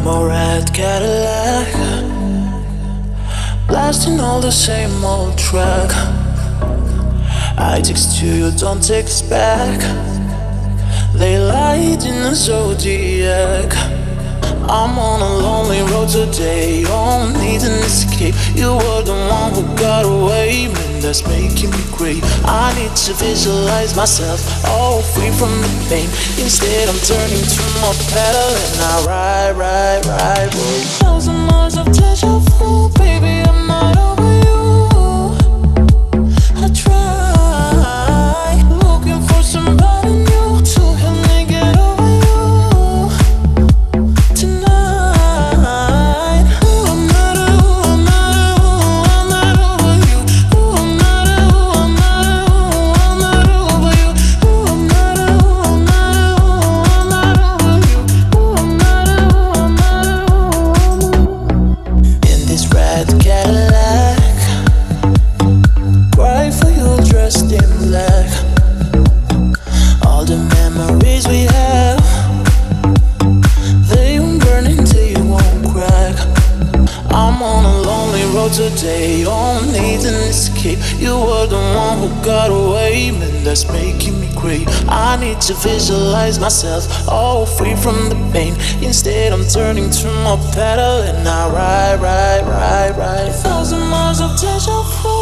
a red Cadillac, blasting all the same old track. I text you, don't text back. They light in the zodiac. I'm on a lonely road today, don't need an escape. You were the one who got away, man, that's making me great. I need to visualize myself all free from the pain. Instead I'm turning to my pedal and I ride. Whoa. 1,000 miles of deja vu, baby, I'm not over you. I try, looking for somebody new to help me get over you tonight. Ooh, I'm not over you. Ooh, I'm not over you. Ooh, I'm not over you. Ooh, I'm not. In this red Cadillac, cry for you dressed in black. All the memories we have, they won't burn until you won't crack. I'm on a lonely road today, don't need an escape. You were the one who got away, man, that's making me great. I need to visualize myself all free from the pain. Instead I'm turning to my pedal and I ride. 1,000 miles of deja vu.